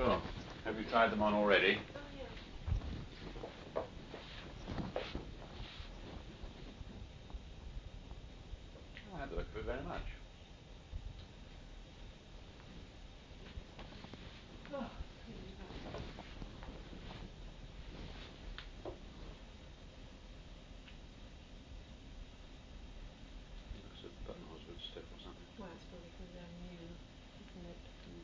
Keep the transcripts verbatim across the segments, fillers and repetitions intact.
Sure. Have you tried them on already? Oh, yeah. I like the look of it very much. Oh, really bad. Looks as if the buttonholes would stiff or something. Well, it's probably because they're new, isn't it? Mm.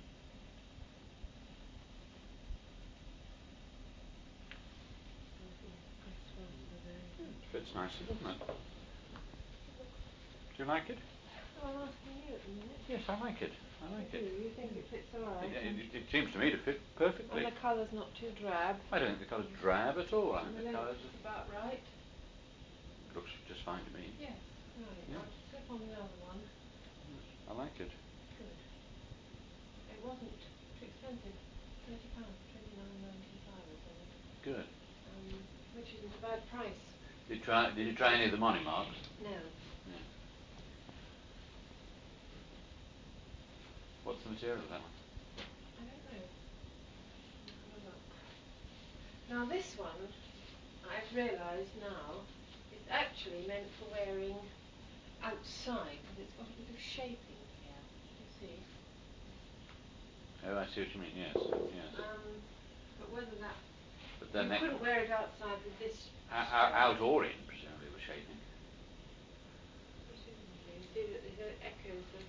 Little press ones are very Yeah, good. it fits nicely, doesn't it? Look. Do you like it? Oh, I'm asking you at the minute. Yes, I like it. I like You it. do? You think it fits alright? It, it, it seems to me to fit perfectly. And the colour's not too drab. I don't think the colour's drab at all. I And think the the length colour's is about right. looks just fine to me. Yes, right. Yeah. I'll slip on the other one. Yes, I like it. Good. It wasn't too expensive. Thirty pounds, twenty nine ninety five or something. Good. Um, which isn't a bad price. Did you try? Did you try any of the money marks? No. Yeah. What's the material of that one? I don't know. I'll have a look. Now this one, I've realised now, is actually meant for wearing outside because it's got a bit of shaping here. Do you see? Oh, I see what you mean. Yes, yes. Um, but whether that But then you that couldn't wear it outside with this out, skirt. out or in, presumably, with shaping. Presumably, you see that it echoes the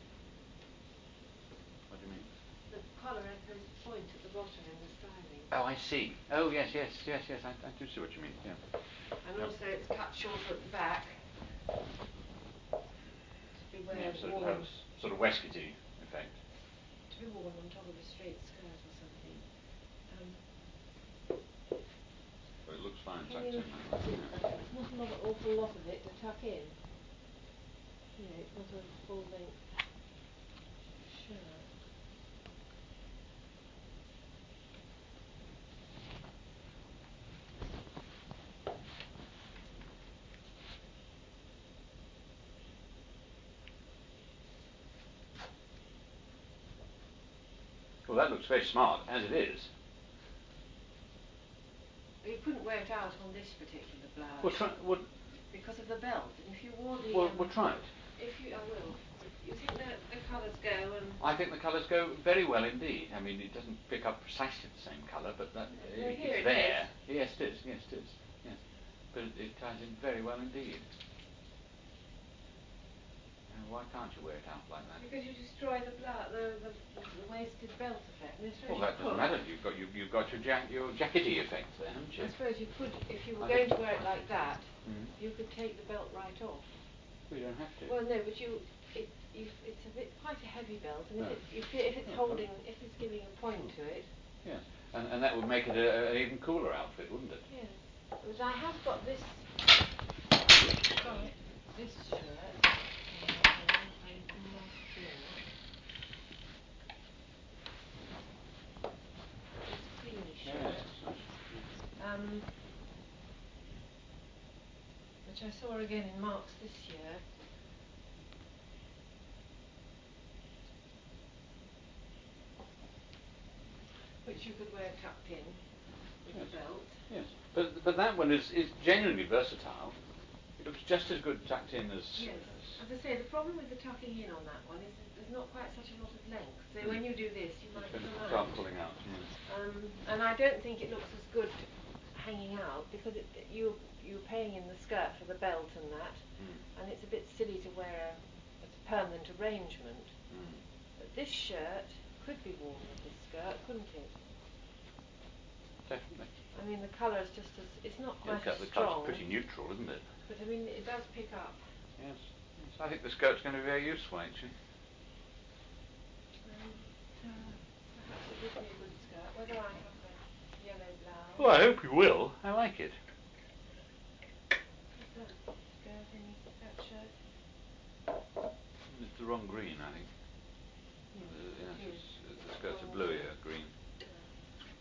What do you mean? the collar echoes the point at the bottom in the styling. Oh, I see. Oh, yes, yes, yes, yes. I, I do see what you mean. Yeah. And Yep. also, it's cut short at the back to be Yeah, wear, sort of worn has sort of waistcoaty effect. to be worn on top of a straight skirt or something. Um, But it looks fine can tucked you? in that way. Yeah. There's not a lot, awful lot of it to tuck in. You know, it's not a full length shirt. Well, that looks very smart as it is. You couldn't wear it out on this particular blouse. We'll try. We'll, because of the belt. And if you wore the we'll, um, we'll try it. if you, I will. You think the the colours go and I think the colours go very well indeed. I mean, it doesn't pick up precisely the same colour, but that well, it, here it's it there. is. Yes, it is. Yes, it is. Yes, but it, it ties in very well indeed. And why can't you wear it out like that? Because you destroy the blouse, the, the the waisted belt effect. And I suppose Well, you that doesn't could. matter. You've got you, you've got your jack your jackety effect there, haven't you? I suppose you could, if you were I going think- to wear it like that, Mm. you could take the belt right off. Well, you don't have to. Well, no, but you, it, you, it's a bit quite a heavy belt, and if No. it, if, it, if it's No, holding, if it's giving a point to it. Yes, and and that would make it a, an even cooler outfit, wouldn't it? Yes, but I have got this. Sorry, this shirt. Uh, I, I lost here. This creamy Yes, shirt. it's nice. Um, which I saw again in Marks this year. Which you could wear tucked in with Yes. the belt. Yes, but but that one is is genuinely versatile. It looks just as good tucked in as. Yes. as As I say, the problem with the tucking in on that one is that there's not quite such a lot of length. So Hmm. when you do this, you might it's going pull to out. start pulling out. Yes. Um, and I don't think it looks as good hanging out because it, you you're paying in the skirt for the belt and that, Mm. and it's a bit silly to wear a, a permanent arrangement. Mm. But this shirt could be worn with this skirt, couldn't it? Definitely. I mean, the colour is just as it's not Yeah, quite the, as the colour's strong, pretty neutral, isn't it? but I mean it does pick up. Yes. Yes. I think the skirt's going to be very useful, actually. Um, uh, perhaps it would be a good skirt. Whether I have the yellow blouse. Well, I hope you will. I like it. Is that skirt any that shirt? It's the wrong green, I think. Yes, Uh, it yes, is. it's, It's the got skirt's a wrong blue, green. yeah, green. Yeah.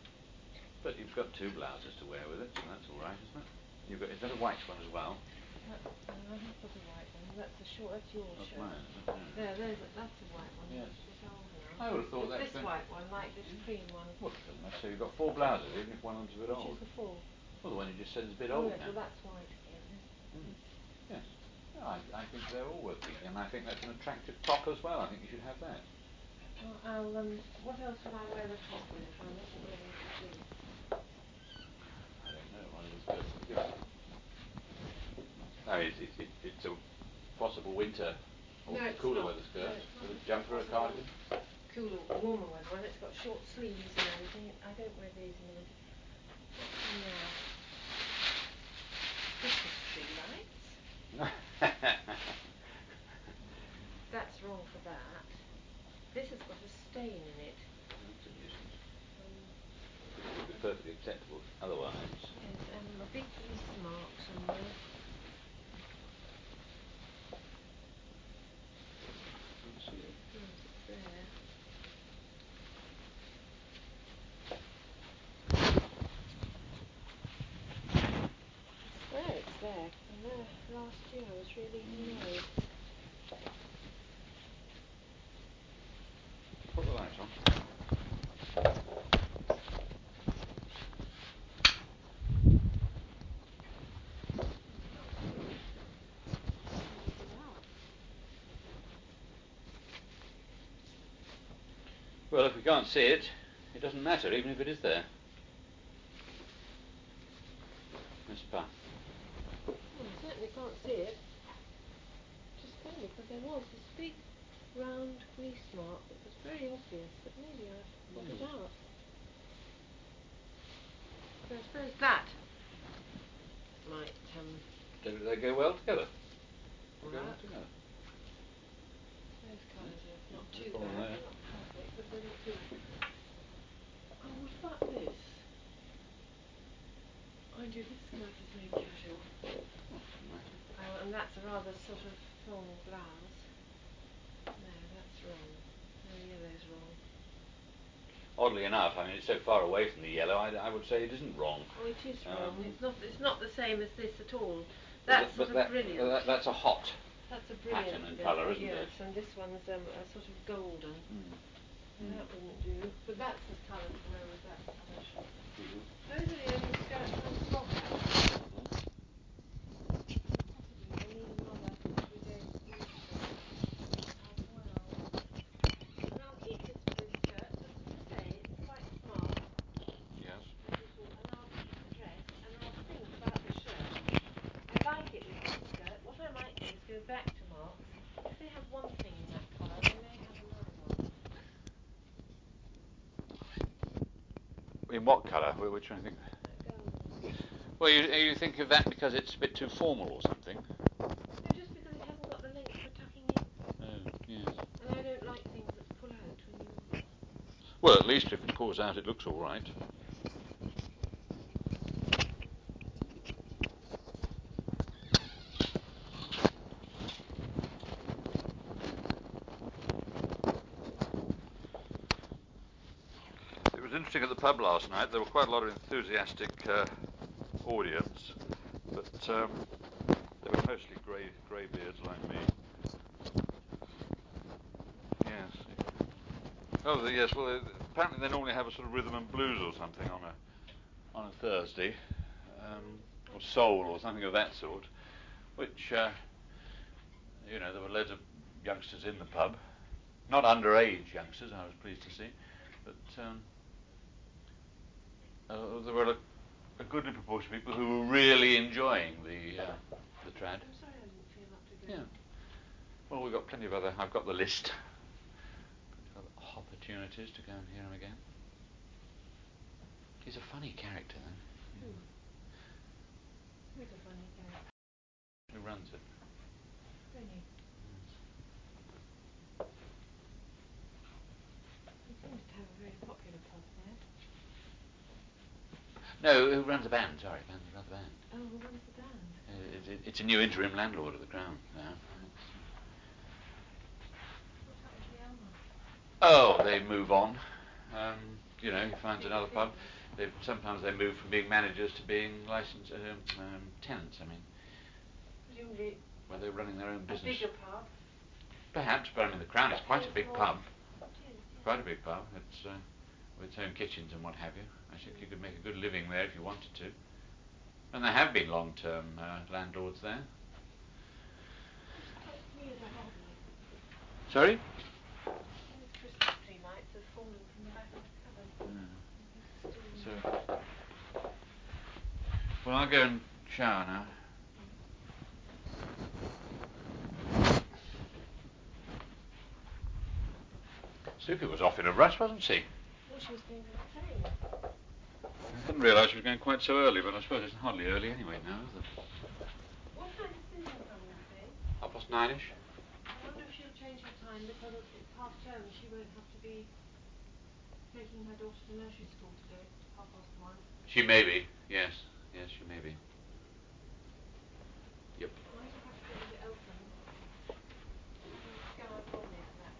But you've got two blouses to wear with it, so that's all right, isn't it? You've got is that a white one as well? That's, uh, I have got a white one. That's a short. That's your That's shirt. mine, isn't it? Yeah. There, there's a, that's a white one. Yes. It's old now. I would have thought There's that's this been- white one, like this cream one. Well, it doesn't matter. So you've got four blouses, even if one of them's a bit Which old. is the four? Well, the one you just said is a bit Oh old yes, now. well that's white again. Yes. Mm. Yes. No, I, I think they're all worth keeping, and I think that's an attractive top as well. I think you should have that. Well, I'll, um, what else would I wear the top with if I wasn't wearing the suit? I don't know. One of the skirts would be good. No, it's, it's, it, it's a possible winter or No, it's cooler not. weather skirt No, it's not. with a It's jumper, a not possible. cardigan. Cooler, warmer weather one. It's got short sleeves and everything. I don't wear these in the winter. What's in there? Christmas tree lights. That's wrong for that. This has got a stain in it. That's a nuisance. Um, It would be perfectly acceptable otherwise. yes, and a big grease mark somewhere. Can't see it. Yes, it's there. I swear it's there, because I know last year I was really annoyed. Put the light on. Well, if we can't see it, it doesn't matter, even if it is there. Miss Pa. Well, I certainly can't see it. Just funny, because there was this big round grease mark that was very obvious, but maybe I've got Mm. it out. So I suppose that might, um... Do they go well together? They go Well, well together. those colours are not No too problem bad, there. they're not perfect, but they look good. Oh, what about this? Mind you, this skirt is very casual. Doesn't matter. Oh, and that's a rather sort of long blouse. No, that's wrong. No, yellow's wrong. Oddly enough, I mean, it's so far away from the yellow, I, I would say it isn't wrong. Oh, it is wrong. Um, It's not. It's not the same as this at all. But That's th- sort but of that, brilliant. that, that's a hot That's a brilliant pattern and bit, colour, isn't yes, it? and this one's um, a sort of golden. Mm. So that wouldn't do. But that's as coloured to wear with that colour. Mm-hmm. Those are the only skirts I've got. Possibly I need another everyday blue skirt as well. And I'll keep this blue skirt, just as I say, it's quite smart. Yes. And little, and I'll keep the dress, and I'll think about the shirt. I like it with this skirt. What I might do is go back to Marks. If they have one thing in that colour, they may have another one. In what colour? Which one do you think? That golden. Well, you, you think of that because it's a bit too formal or something? No, just because it hasn't got the length for tucking in. Oh, yes. And I don't like things that pull out when you... Well, at least if it pulls out, it looks all right. It was interesting at the pub last night. There were quite a lot of enthusiastic uh, audience, but um, they were mostly grey greybeards like me. Yes. Oh, the, yes. Well, they, apparently they normally have a sort of rhythm and blues or something on a on a Thursday, um, or soul or something of that sort. Which, uh, you know, there were loads of youngsters in the pub, not underage youngsters. I was pleased to see, but um, uh, there were a, a goodly proportion of people who were really enjoying the uh, the trad. I'm sorry I didn't feel up to go. Yeah. Well, we've got plenty of other. I've got the list. Plenty of other opportunities to go and hear him again. He's a funny character, though. Who? Who's a funny character? Who runs it? Really? He seems to have a very popular pub there. No, who runs the band? Sorry, band, runs the band. Oh, who runs the band? Uh, it, it, it's a new interim landlord of the Crown now. What happened to the Elmer? Oh, they move on. Um, you know, he finds Big another pub. things. They sometimes they move from being managers to being licensed um, um, tenants. I mean, Was presumably where they're running their own a business. bigger pub. Perhaps, but I mean the Crown is quite a big Floor. pub. It is, yeah. Quite a big pub. It's uh, with its own kitchens and what have you. I think you could make a good living there if you wanted to. And there have been long-term uh, landlords there. It strikes me as a hobby. Sorry? Those Christmas tree lights have fallen from the back of the cupboard. Mm. So, well, I'll go and shower now. Sophie was off in a rush, wasn't she? Well, she was going to the train. I didn't realise she was going quite so early, but I suppose it's hardly early anyway now, is it? What time is Susan coming, say? Half past nine-ish. I wonder if she'll change her time because of, it's half term. She won't have to be taking her daughter to nursery school today, half past one. She may be, yes. Yes, she may be. Yep. I shall have to go into Eltham. Having scoured Rodney's that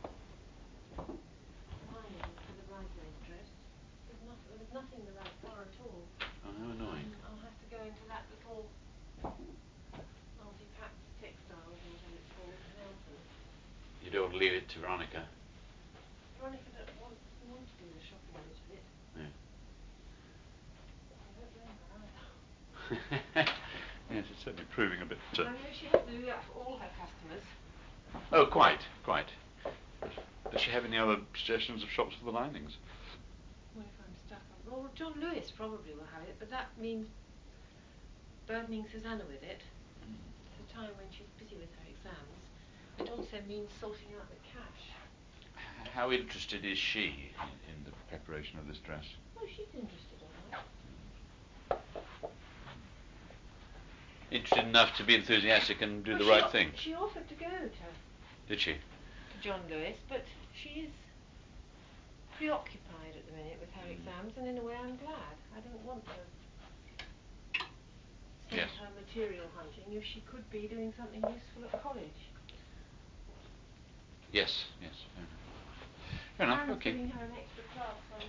lining for the bridesmaid's dress. There's nothing, there was nothing the right colour at all. Oh, how annoying. Um, I'll have to go into that little multi-pack textiles or whatever it's called in Eltham. You don't leave it to Veronica. Veronica doesn't want, doesn't want to do the shopping bit of it. Yeah. I don't blame her either. Yes, it's certainly proving a bit... Uh... I know she has to do that for all her customers. Oh, quite, quite. Does she have any other suggestions of shops for the linings? Well, if I'm stuck on... Well, John Lewis probably will have it, but that means burdening Susanna with it. Mm. It's a time when she's busy with her exams. It also means sorting out the cash. How interested is she in, in the preparation of this dress? Oh, she's interested, all right. Interested enough to be enthusiastic and do well, the she right o- thing? She offered to go to, Did she? to John Lewis, but she is preoccupied at the minute with her Mm. exams, and in a way I'm glad. I don't want to send Yes. her material hunting if she could be doing something useful at college. Yes, yes. Fair enough. Fair enough, Karen's okay. giving her an extra class on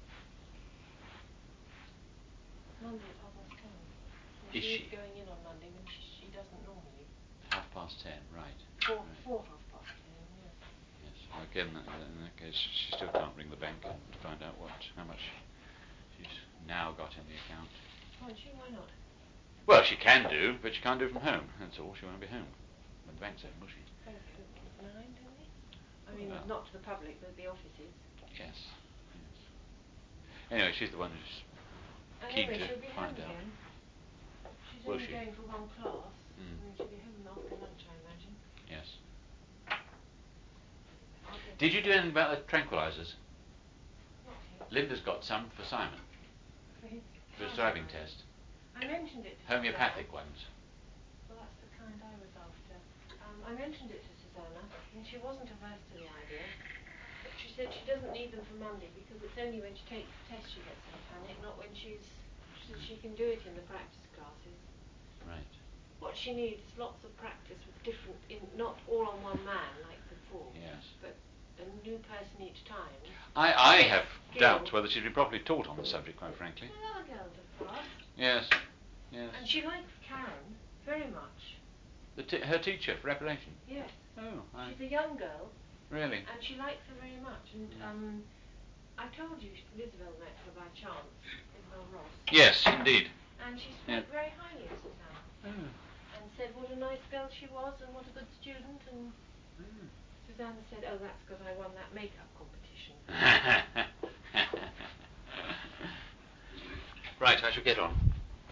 Monday at half past ten. And Is she she? is going in on Monday when she, she doesn't normally. Half past ten, right. Four, right. four half past ten, yes. Yes. Well, again, in that case, she still can't ring the bank and find out what, how much she's now got in the account. Can't she? Why not? Well, she can do, but she can't do it from home. That's all. She won't be home when the bank's open, will she? Banks open at nine, don't they? I mean, Well. not to the public, but the offices. Yes. Yes. Anyway, she's the one who's And keen anyway, to she'll be find home out. again. She's Will only she? going for one class, Mm. and then she'll be home after lunch, I imagine. Yes. I'll get Did you do anything about the tranquilizers? Not yet. Linda's got some for Simon For his, for his driving driving license. test. I mentioned it to Homeopathic Susanna. ones. Well, that's the kind I was after. Um, I mentioned it to Susanna, and she wasn't averse to the idea. But she said she doesn't need them for Monday because it's only when she takes the test she gets in a panic, not when she's... She said she can do it in the practice classes. Right. What she needs is lots of practice with different... in not all on one man like before. Yes. But a new person each time. I, I Get have skills. doubts whether she'd be properly taught on the subject, quite frankly. Well, other girls have passed. Yes. Yes. And she likes Karen very much. The t- her teacher for reparation. Yes. Oh, I... She's a young girl. Really? And she likes her very much. And Mm. um, I told you Isabel met her by chance, Isabel Ross. Yes, indeed. And she spoke Yeah. very highly of Susanna. Oh. And said what a nice girl she was and what a good student. And Oh. Susanna said, oh, that's because I won that makeup competition. Right, I shall get on.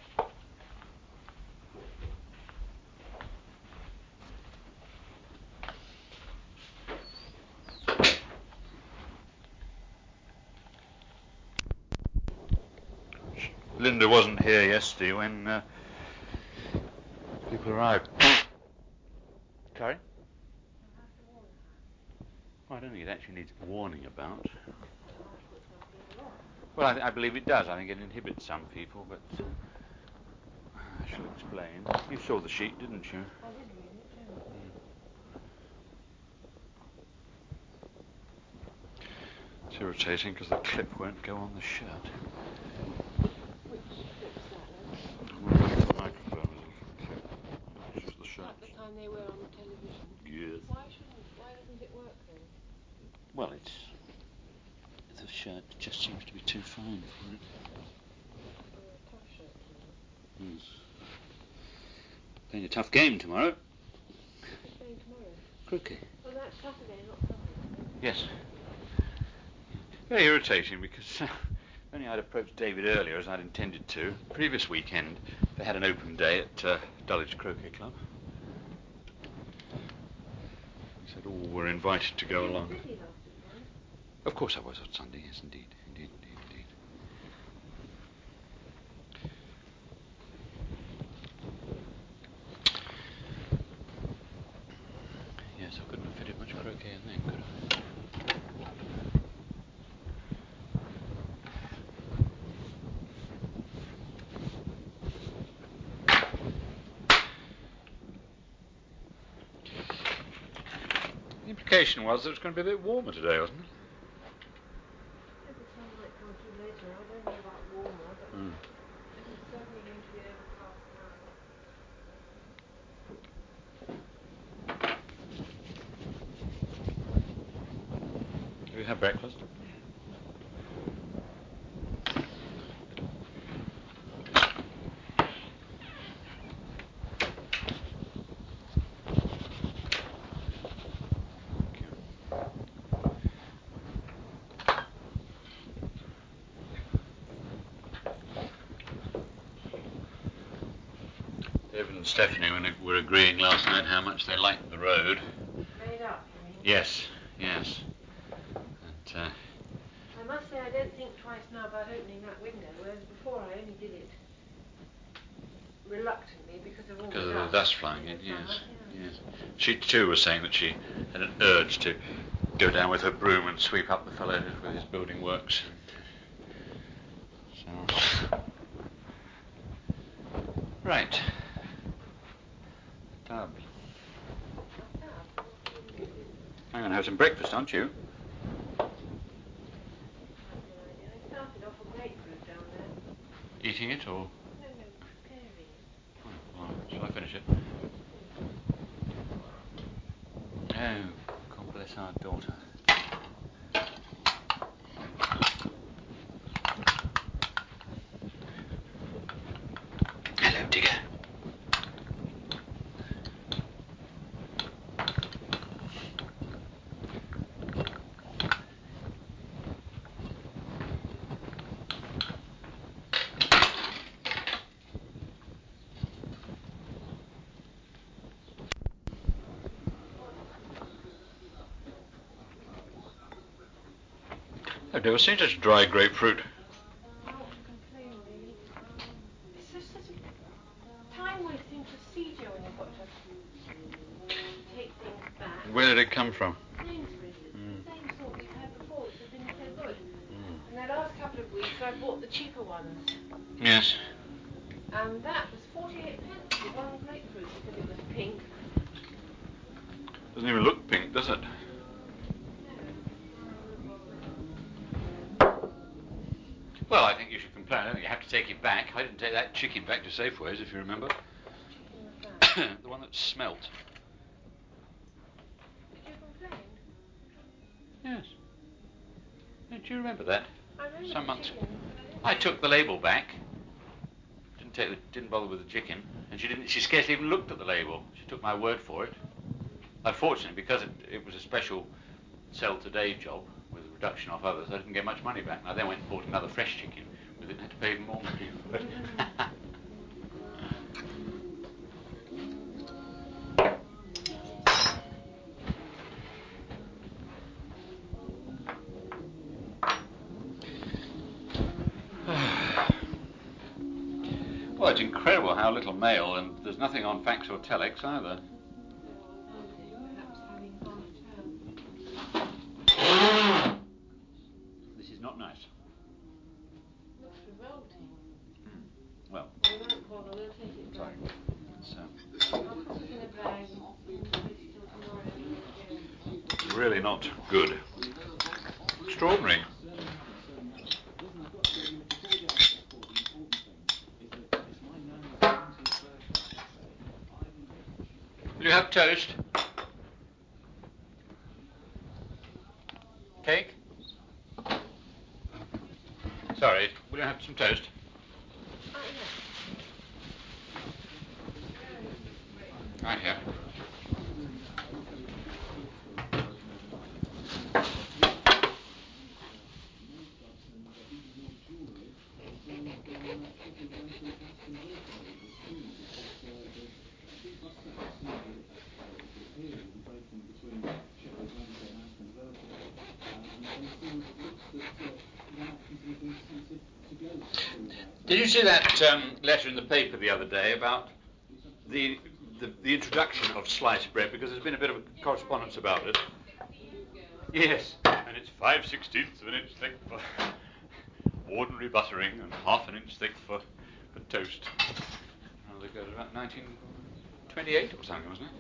Linda wasn't here yesterday when uh, people arrived. Sorry? I'll have to warn her. Well, I don't think it actually needs warning about. Well, that puts off people off. Well, I, th- I believe it does. I think it inhibits some people, but uh, I shall explain. You saw the sheet, didn't you? I did read it, yeah. Mm. It's irritating because the clip won't go on the shirt. Which clip's that then? The microphone is a little clip. It's just the shirt time they were on the television. Yes. Why shouldn't? Why doesn't it work then? Well, it's the shirt just seems to be too fine for it. Oh, a tough shirt tomorrow. Yes. Playing a tough game tomorrow. Who's playing tomorrow? Croquet. Oh, that's Saturday, not Sunday. Yes. Very irritating because uh, only I'd approached David earlier as I'd intended to. Previous weekend they had an open day at uh, Dulwich Croquet Club. He said all were invited to go you along. were busy last weekend. Of course I was on Sunday, yes indeed. Indeed, indeed, indeed. Yes, I couldn't have fitted much croquet in then, could I? The implication was that it was going to be a bit warmer today, wasn't it? Yeah, the sun might come through later. I don't know about warmer, but Mm. it is certainly going to be overcast now. Have you had breakfast? David and Stephanie were agreeing last night how much they liked the road. Made up, you mean? Yes, yes. And, uh, I must say I don't think twice now about opening that window, whereas before I only did it reluctantly because of all because the of dust. the dust flying in, the yes, summer, yeah. yes. She too was saying that she had an urge to go down with her broom and sweep up the fellow with his building works. So, right. Tub. A tub? What are you going to do? I'm going to have some breakfast, aren't you? Might be an idea. I started off a grapefruit down there. Eating it or? No, no, preparing it. Oh, well, shall I finish it? Yes, please. Oh, God bless our daughter. Hello, digger. I've never seen such dry grapefruit. Not to complain, really. It's just such a time-wasting procedure when you've got to take things back. Where did it come from? Sainsbury's. It's Mm. the same sort we've had before, which have been so good. Mm. And the last couple of weeks I bought the cheaper ones. Yes. And that was forty-eight pence for one grapefruit because it was pink. Doesn't even look pink, does it? No, I won't bother with it. Well, I think you should complain. I don't think you have to take it back. I didn't take that chicken back to Safeways, if you remember. Which chicken was that? The one that smelt. Did you complain? Yes. Don't you remember that? I remember Some the months. chicken, but I don't I think- took the label back. Didn't take the, didn't bother with the chicken, and she didn't. She scarcely even looked at the label. She took my word for it. Unfortunately, because it, it was a special sell today job with a reduction off others, I didn't get much money back. And I then went and bought another fresh chicken with it and had to pay even more money for it. Well, it's incredible how little mail, and there's nothing on fax or telex either. Perhaps having half term. This is not nice. Looks revolting. Mm. Well, We won't bother, we'll take it sorry. back. It's I'll put it in a bag in the fridge till tomorrow when we go. uh, really not good. Extraordinary. Will you have toast? Cake? Sorry, will you have some toast? Oh, yeah. Right here. Did you see that um, letter in the paper the other day about the, the the introduction of sliced bread? Because there's been a bit of a correspondence about it. Yes, and it's five sixteenths of an inch thick for ordinary buttering and half an inch thick for, for toast. Oh, they got it about nineteen twenty-eight or something, wasn't it?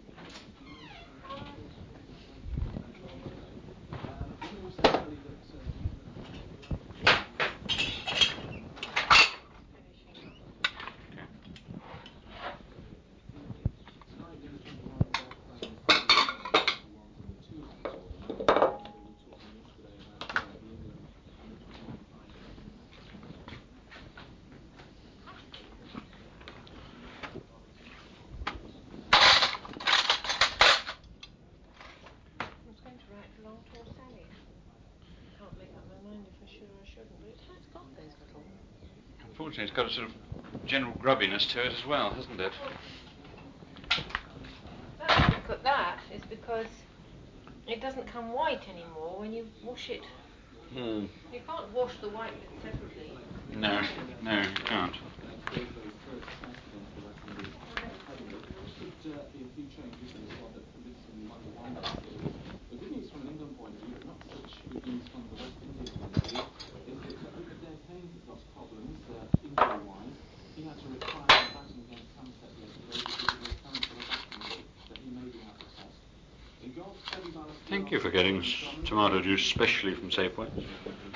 Long tall Sally. Can't make up my mind if I should or I shouldn't, but it has got those little. Unfortunately, it's got a sort of general grubbiness to it as well, hasn't it? That's because that is because it doesn't come white anymore when you wash it. Hmm. You can't wash the white bit separately. No, no, you can't. The good news from an England point of view, but not such good news from the West Indies point of view, is that uh, Rupert Des has got problems uh, injury-wise. He had to retire from batting against Somerset yesterday because of a recurrence of a back injury, so he may be out of test. In goal, Seve Ballesteros. Thank you for getting s- tomato juice specially from Safeway. I'm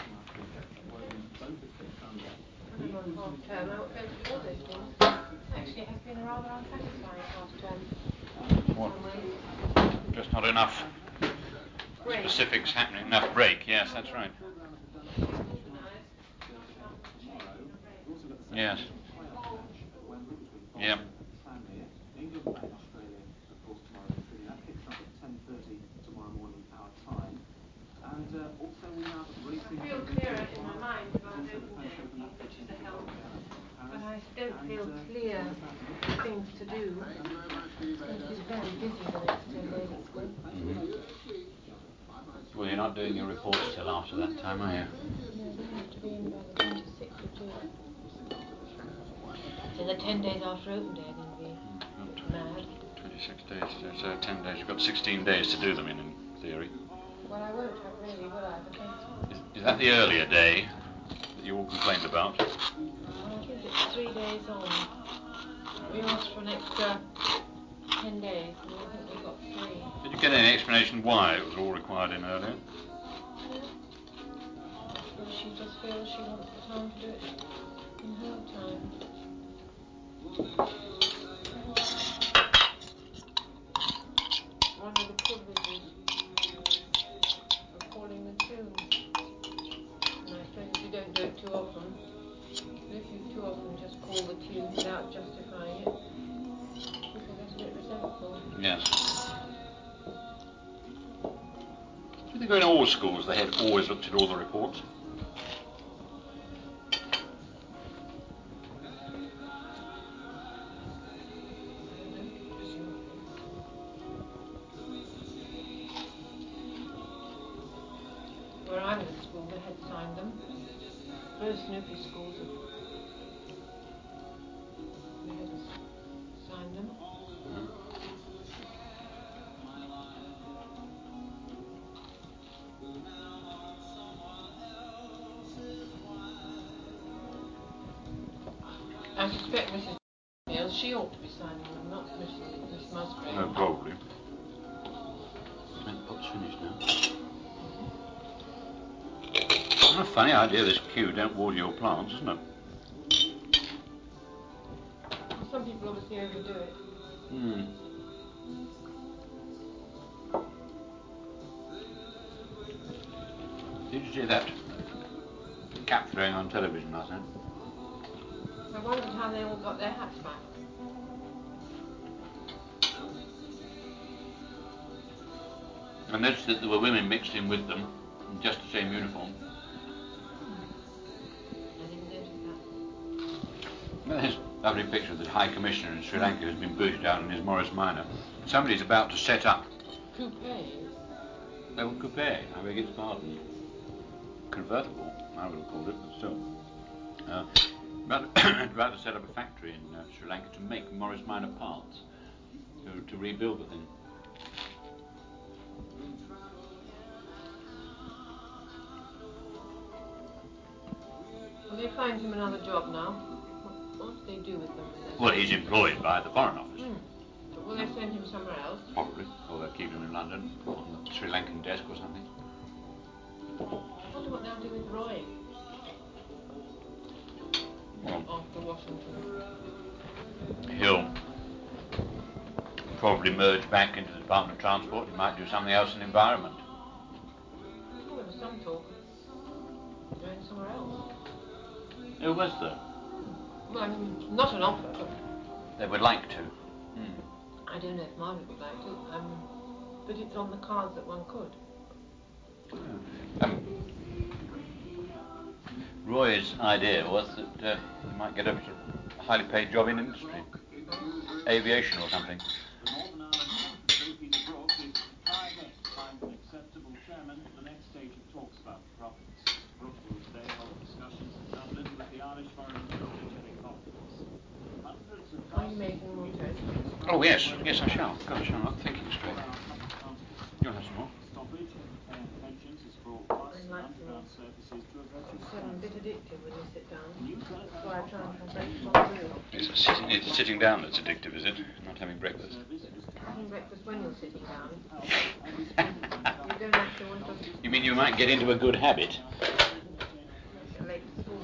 on half term. I won't be able to do all those things. Actually, it has been a rather unsatisfying half term. What? In some ways. Just not enough Break. specifics happening. Enough break. Yes, that's right. Yes. Yeah. England playing Australia, of course, tomorrow in Sydney. That kicks off at ten thirty tomorrow morning, our time. And uh, also we have racing. I feel clearer in my mind about open day again, which is a help. But I don't feel clear things to do. It's going to be very busy the next ten days at school. Mm-hmm. Well, you're not doing your reports till after that time, are you? No, they have to be in by the twenty-sixth of June. So the ten days after open day are going to be Mm, mad. twenty-six days, so ten days. You've got sixteen days to do them in, in theory. Well, I won't have really, will I? Because Is, is that the earlier day that you all complained about? well, I think it's three days on. We asked for an extra ten days, and I think we got three. Did you get any explanation why it was all required in earlier? No. I suppose she just feels she wants the time to do it in her time. One of the privileges of calling the tunes. And I suppose if you don't do it too often, but if you too often just call the tunes without justifying it, people get a bit resentful. Yes. Do you think in all schools the head always looked at all the reports? Where I was at school, the head signed them. Both Snoopy schools have the head has signed them. Mm-hmm. I suspect Missus Mills, she ought to be signing them, not Miss, Miss Musgrave. No, probably. That pot's finished now. Mm-hmm. What a funny idea, this queue. Don't water your plants, isn't it? Well, some people obviously overdo it. Hmm. Did you see that cap throwing on television last night? I wondered how they all got their hats back. I noticed that there were women mixed in with them in just the same uniform. I didn't notice that. Well, there's a lovely picture of the High Commissioner in Sri Lanka who's been booted out in his Morris Minor. Somebody's about to set up. Coupe. Oh, coupe, I beg its pardon. Convertible, I would have called it, but still. Uh, about, about to set up a factory in uh, Sri Lanka to make Morris Minor parts, to, to rebuild the thing. Will they find him another job now? What, what do they do with them? Well, he's employed by the Foreign Office. Mm. But will they send him somewhere else? Probably, or they'll keep him in London, on the Sri Lankan desk or something. I wonder what they'll do with Roy Well, after Washington. he'll probably merge back into the Department of Transport. He might do something else in environment. Well, there was some talk of going somewhere else. Who was there? Well, I mean, not an offer, but They would like to. Hmm. I don't know if Margaret would like to. Um, but it's on the cards that one could. Um, Roy's idea was that uh, he might get a sort of highly paid job in industry, aviation or something. The Northern Ireland Secretary, Peter Brooke, is trying best to find an acceptable chairman for the next stage of talks about the province. Brooke will today hold discussions in Dublin with the Irish Foreign Minister Jerry Cockles. Hundreds of Are you making more toast? Oh yes, yes I shall. Gosh, I'm not thinking straight. You'll have some more. Stoppage in pensions has brought bus and like underground services to a virtual It's a bit addictive when you sit down. New That's why I try and have breakfast on the wheel. It's, sitting, it's sitting down that's addictive, is it? Not having breakfast. Having breakfast when you're sitting down. You don't actually want to You mean you might get into a good habit? get late to school.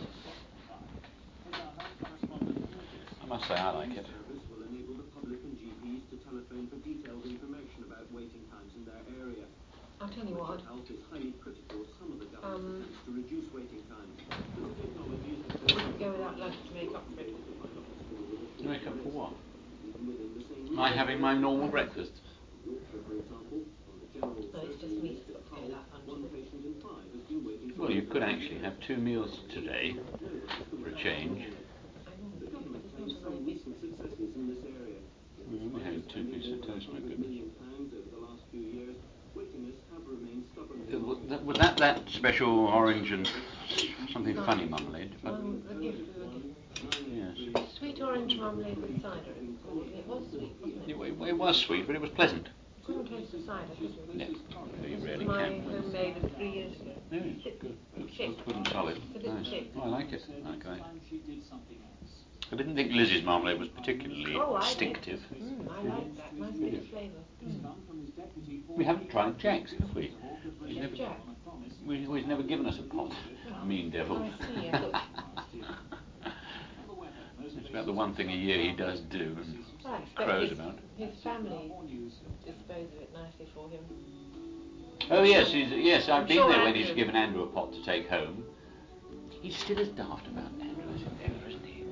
I must say I like it. Service will enable the public and G Ps to telephone for detailed information about waiting times in their area. I'll tell you what. Health is highly critical of some of the Um, government's attempts to reduce waiting times. The new technologies I wouldn't go without lunch to make up for it. To make up for what? even within the same Am I having my normal breakfast? Yorkshire, for example, on the general No, it's just me that's got to go without lunch. one patient in five has been waiting for Well, you could actually have two meals today for a change. I know, The but government it's claims not a very some big recent successes in this area. Mm, we had two pieces of toast, my goodness. million pounds over the last few years, waiting lists have remained stubbornly Uh, long. Was that, was that that special orange and something funny marmalade? But, One, the gift we were given. yes. Sweet orange marmalade with cider. It was sweet, wasn't It, it? it, it was sweet, but it was pleasant. You couldn't taste the cider, could you? No, you This really is my can. homemade of three years ago. No, it's good. Thick. It's, it's good and solid. It's a bit Nice. thick. Oh, I like it. I like that. She did something else. I didn't think Lizzie's marmalade was particularly Oh, I did. distinctive. Mm, I like that. Nice bit of flavour. We haven't tried Jack's, have we? He's Chef never, Jack. we, he's never given us a pot. Mean devil. I see, I thought. It's about the one thing a year he does do and Well, I expect crows his, about. his family dispose of it nicely for him. Oh yes, he's, yes, I've I'm been sure there when Andrew- he's given Andrew a pot to take home. He's still as daft about Andrew as ever, isn't he?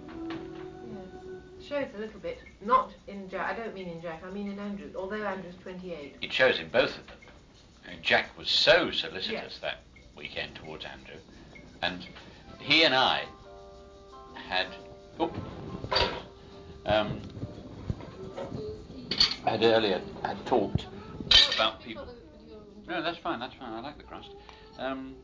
Yes. Shows a little bit. Not in Jack. I don't mean in Jack. I mean in Andrew. Although Andrew's twenty-eight. It shows in both of them. I mean, Jack was so solicitous Yes. that weekend towards Andrew, and he and I had, oh, um, had earlier had talked about people. No, that's fine. That's fine. I like the crust. Um,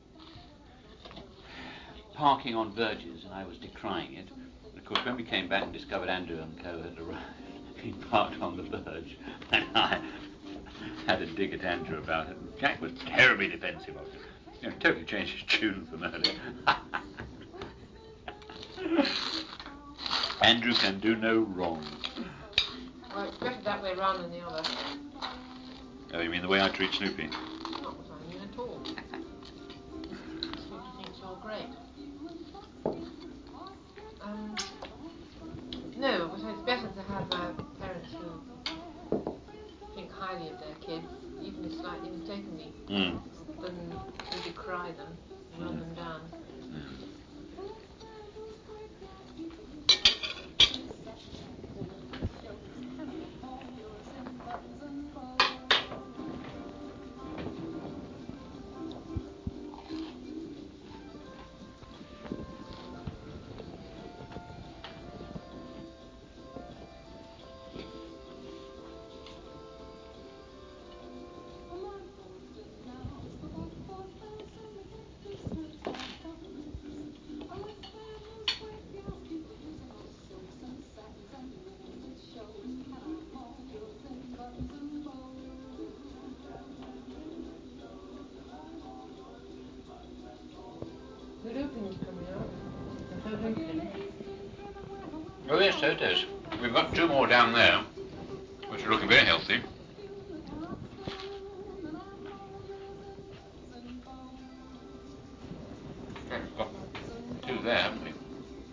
parking on verges, and I was decrying it. And of course, when we came back and discovered Andrew and Co had arrived, he parked on the verge, and I had a dig at Andrew about it. And Jack was terribly defensive of it. You know, totally changed his tune from earlier. Andrew can do no wrong. Well, it's better that way round than the other. Oh, you mean the way I treat Snoopy? Not what I mean at all. Snoopy thinks you're great. Um, no, but it's better to have uh, parents who highly of their kids, even if slightly mistakenly, Mm. than to decry them and run them down. The looping's coming out. I'm so hoping. Oh yes, so it is. We've got two more down there, which are looking very healthy. Okay, we've got two there, haven't we?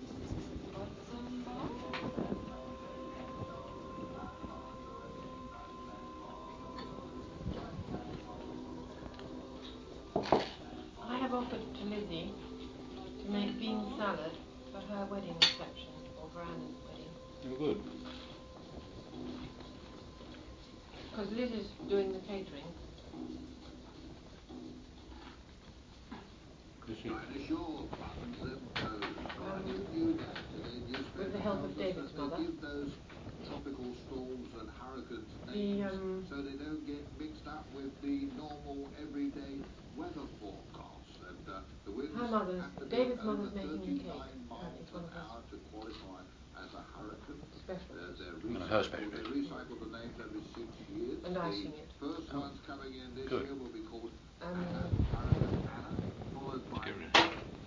I have offered to Lizzie to make bean salad for her wedding reception, or for Anna's wedding. Oh, good. Because Liz is doing the catering. With the help of David's mother. Tropical storms and hurricanes The, um, so they don't get mixed up with the normal everyday weather forecasts. And uh, the winds her mother's, have to be David's over mother's making the cake. thirty-nine miles Apparently it's one an of his hour to qualify as a hurricane. special. Uh, they're One of her special recycled, they recycle the names every six years. And icing the it. first Oh. ones coming in this Good. year will be called Um, Anna, Hurricane Anna, followed by Get rid.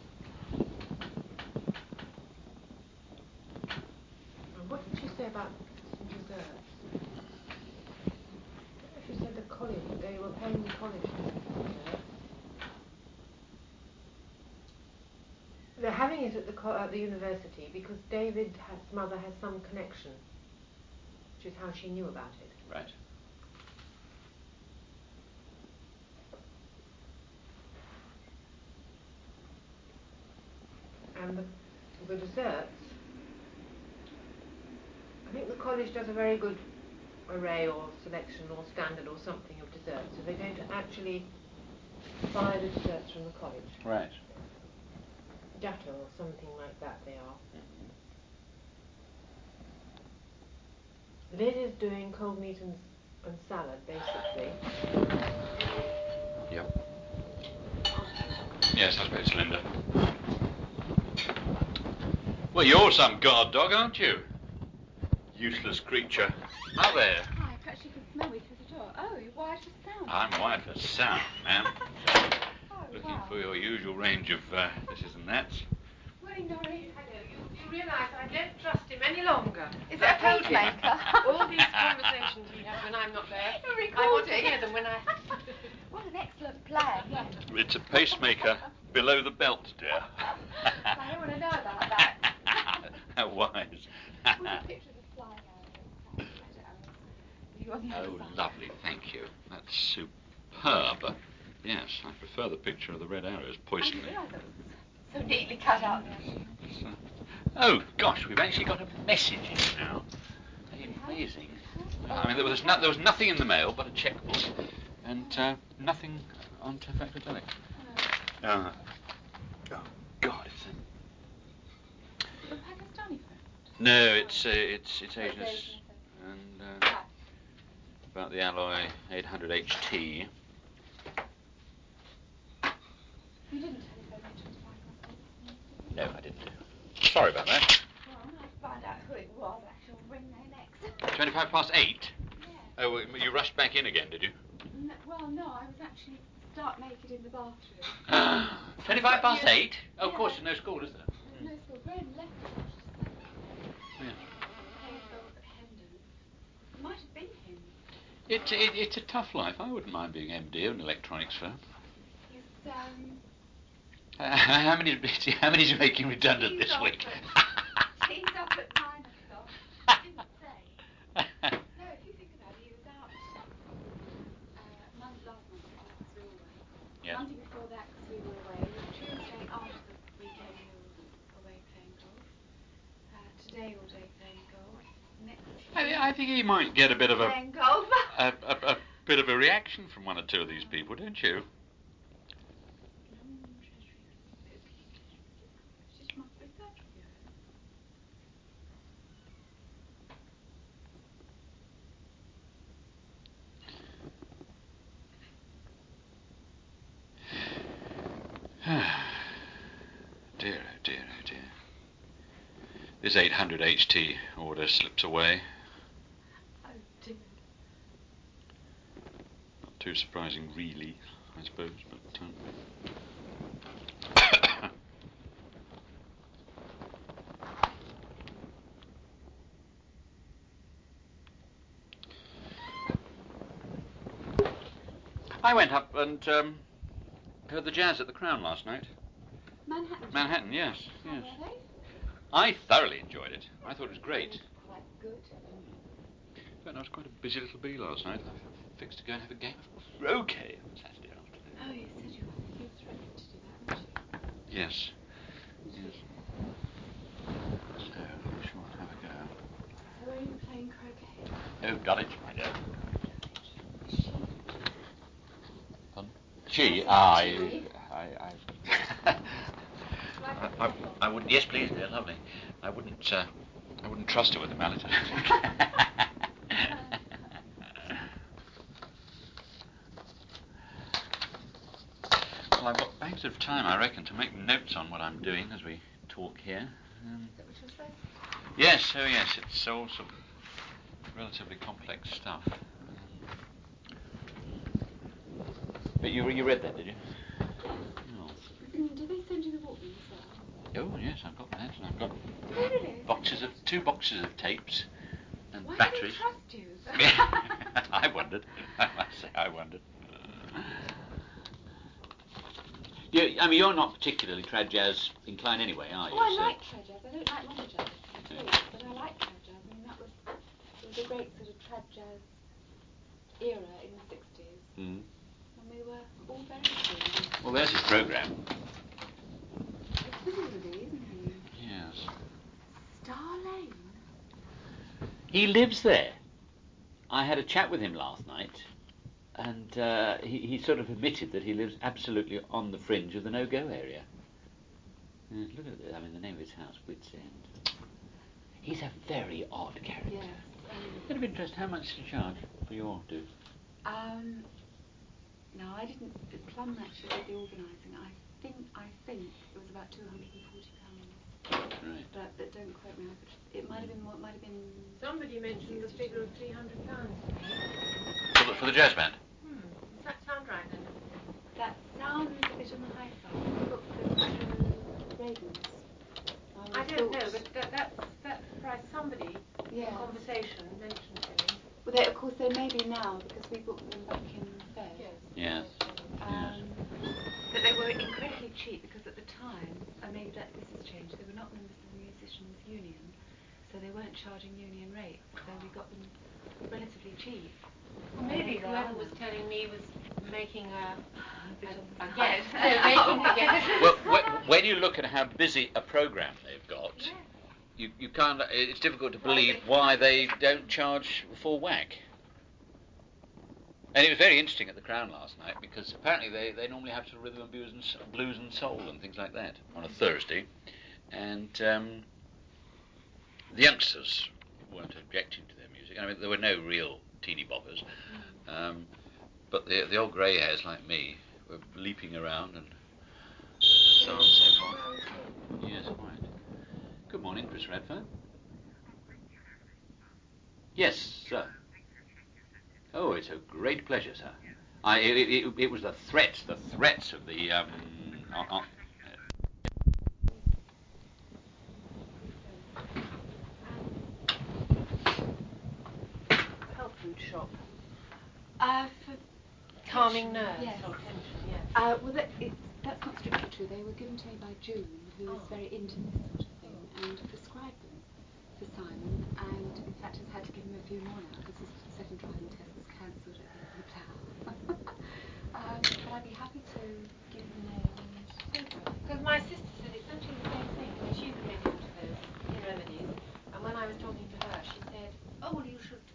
What did she say about some desserts? I don't know if she said the college, they were paying the college for desserts. They're having it at the co- at the university because David's mother has some connection, which is how she knew about it. Right. And the, the desserts, I think the college does a very good array or selection or standard or something of desserts, so they're going to actually buy the desserts from the college. Right. Gatto or something like that they are. Liz is doing cold meat and, and salad, basically. Yep. Yes, I suppose, Linda. Well, you're some guard dog, aren't you? Useless creature. Hi there. Hi, perhaps you can smell me through the door. Oh, you're wired for sound. I'm wired for sound, ma'am. Oh, Looking wow. for your usual range of uh, this's and that's. Morning, Norrie. Hello, you, you realise I don't trust him any longer. Is it a pacemaker? All these conversations we have when I'm not there, You're I want to recording. hear them when I... What an excellent plan, yes. It's a pacemaker below the belt, dear. I don't want to know about that. How wise. With a picture of the flying arrow. Red arrows. He wasn't Oh, outside. lovely, thank you. That's superb. Yes, I prefer the picture of the red arrows I didn't poisoning. realise it was so neatly cut out there. It's, uh, oh, gosh, we've actually got a message in now. Amazing. I mean, there was, no, there was nothing in the mail but a checkbook and uh, nothing on Tefactodelic. Uh, oh, God, it's a... The Pakistani phone? No, it's, uh, it's, it's Oh, it's Asian. Asian, And uh, Ah. about the Alloy eight hundred H T. You didn't telephone me twenty-five past eight this morning, did you? No, I didn't. Sorry about that. Well, I'm going to find out who it was. Actually, will ring their necks. twenty-five past eight? Yeah. Oh, you rushed back in again, did you? No, well, no, I was actually stark naked in the bathroom. twenty-five past Yeah. eight? Oh, of Yeah. course, there's no school, is there? There's no school. Very left it. Yeah. Paying for Hendon. It might have been him. It, it, it's a tough life. I wouldn't mind being M D of an electronics firm. He's, um... Uh, how many how many is making redundant He's this off week? at- he's up at nine o'clock. Didn't say. No, if you think about it, he was out I think he might get a bit of a, Playing golf. a, a, a bit of a reaction from one or two of these people, don't you? Dear, oh dear, oh dear. This eight hundred H T order slips away. Oh dear. Not too surprising, really, I suppose, but... Um... I went up and um, heard the jazz at the Crown last night. Manhattan. Manhattan, yes, How yes. were they? I thoroughly enjoyed it. I thought it was great. Quite good. In fact, I was quite a busy little bee last night. I fixed to go and have a game of croquet on Saturday afternoon. Oh, you said you were. You threatened to do that, didn't you? Yes. Yes. So, I'm sure I'll have a go. So where are you playing croquet? Oh, Dulwich, my dear. Is she? Pardon? She? Yes, Ah, she. I... I, I, I, I, I wouldn't... Yes, please, dear, lovely. I wouldn't... Uh, I wouldn't trust her with a mallet. Well, I've got bags of time, I reckon, to make notes on what I'm doing as we talk here. Um, Is that what you're saying? yes, oh yes, it's all sort of relatively complex stuff. Um, but you you read that, did you? Oh. Did they send you the Walkman as well? Oh yes, I've got that, and I've got Did they really? boxes of two boxes of tapes and Why batteries. do they trust you? I wondered. I must say, I wondered. You, I mean, you're not particularly trad jazz inclined anyway, are you? Oh, I so like trad jazz. I don't like modern jazz at all, but I like trad jazz. I mean, that was it was a great sort of trad jazz era in the sixties, Mm. and we were all very cool. Well, there's his programme. It's Willie, isn't he? Yes. Star Lane. He lives there. I had a chat with him last night, and uh, he, he sort of admitted that he lives absolutely on the fringe of the no-go area. Yeah, look at this. I mean, the name of his house, Wits End. He's a very odd character. Yes. Um, Bit of interest, how much to charge for your do? um, no, I didn't. Plum actually did the organising. I think I think it was about two hundred and forty pounds. Right. But, but don't quote me. It might have been more. It might have been. Somebody mentioned the figure of three hundred pounds to me. For the, for the jazz band? Hmm. Does that sound right then? That sounds a bit on the high side. We booked them to Ravens. I don't know, but that, that's that's the price. Somebody Yeah. in conversation mentioned to me. Well, they, of course, they may be now because we booked them back in Feb. Yes. Yes. Um, But they were incredibly cheap because at the time, and maybe that this has changed, they were not members of the Musicians' Union, so they weren't charging union rates. So we got them relatively cheap. Well, maybe Maybe they whoever are was now. telling me was making a, A bit on a, the a side. guess. No, making a guess. Well, wh- when you look at how busy a programme they've got, Yes. you, you can't, it's difficult to Why believe they why can't. they don't charge full whack. And it was very interesting at the Crown last night because apparently they, they normally have sort of rhythm and blues and, s- blues and soul and things like that on a Thursday. And um, the youngsters weren't objecting to their music. I mean, there were no real teeny boppers. Um, but the, the old grey hairs like me were leaping around and so on and so forth. Yes, quite. Good morning, Chris Radford. Yes, sir. Oh, it's a great pleasure, sir. I, it, it, it was the threats, the threats of the um, uh, uh, Health food shop. Uh, for Calming nerves yes. or tension, yes. Uh, well, that, it's, that's not strictly true. They were given to me by June, who is Oh. very into this sort of thing, and prescribed them for Simon, and in fact has had to give him a few more now because his second driving test was cancelled at the end of the um, But I'd be happy to give you the name and Because my sister said essentially the same thing. I mean, she's really into those remedies. And when I was talking to her, she said, oh, well, you should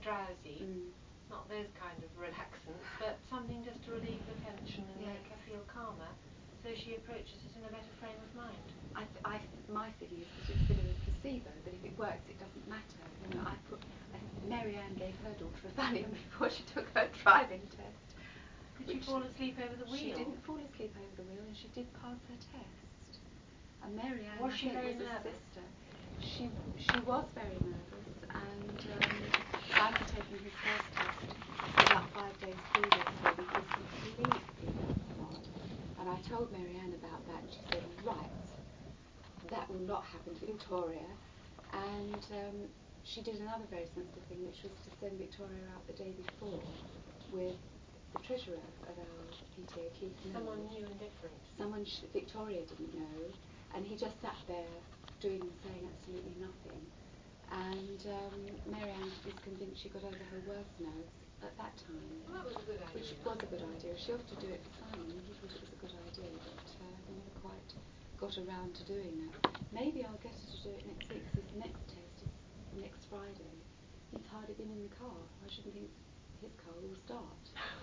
drowsy. Mm. Not those kind of relaxants, but something just to relieve the tension and Yes. make her feel calmer, so she approaches it in a better frame of mind. I, th- I, th- my feeling is that it's a bit of a placebo, but if it works, it doesn't matter. You know, I put. I think Mary Ann gave her daughter a Valium before she took her driving test. Did she fall asleep over the wheel? She didn't fall asleep over the wheel, and she did pass her test. And Mary Ann, Was I she think, very was a nervous? sister. She she was very nervous, and um, Sam had taken his first test about five days previously, and he was completely gone. And I told Mary Ann about that, and she said, right, that will not happen to Victoria. And um, she did another very sensible thing, which was to send Victoria out the day before with the treasurer of our P T A, Keith Mills. Someone new and different. Someone sh- Victoria didn't know, and he just sat there doing and saying absolutely nothing. And um, Mary Ann was convinced she got over her worst nerves at that time. Well, that was a good idea. Which was a good idea. She offered to do it for Simon, and he thought it was a good idea, but uh, we never quite got around to doing that. Maybe I'll get her to do it next week, because his next test is next Friday. He's hardly been in the car. I shouldn't think his car will start.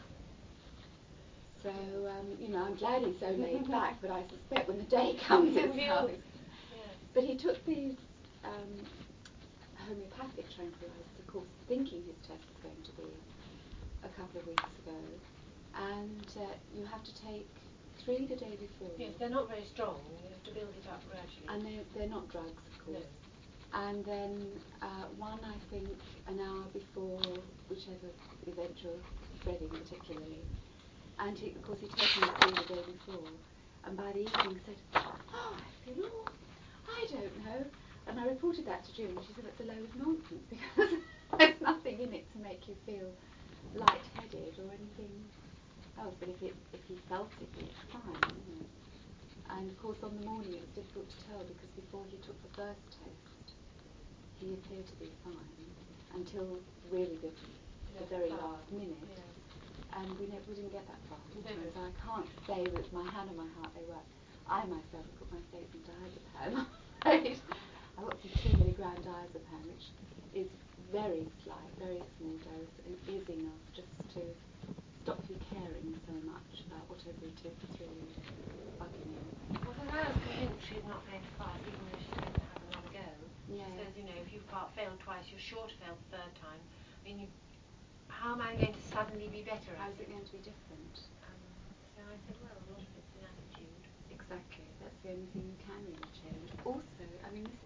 So, um, you know, I'm glad he's so laid back, but I suspect when the day comes, it's how he's... Yes. But he took these um, homeopathic tranquilizers, of course, thinking his test was going to be a couple of weeks ago, and uh, you have to take three the day before. Yes, they're not very strong. You have to build it up gradually. And they're, they're not drugs, of course. No. And then uh, one, I think, an hour before whichever eventual threading, particularly. And he, of course, he'd taken the three the day before, and by the evening said, "Oh, I feel all, I don't know." And I reported that to June, and she said it's a load of nonsense, because there's nothing in it to make you feel lightheaded or anything else. But if it, if he felt it, it's fine, you know. And of course, on the morning it was difficult to tell, because before he took the first test, he appeared to be fine until really the, the very last minute. Yes. And we, ne- we didn't get that far. No. So I can't say with my hand on my heart they work. I myself have put my faith in diazepam. Right? I got some two milligram diazepam, which is very slight, very small dose, and is enough just to stop you caring so much about what every tooth is really bugging you. Well, because I was convinced she's not going to pass, even though she's going to have another go. Yeah. She says, you know, if you've fa- failed twice, you're sure to fail the third time. I mean, you, how am I going to suddenly be better How at is it going to be different? Um, so I said, well, a lot of it's in attitude. Exactly. That's the only thing you can really change. Also, I mean, this is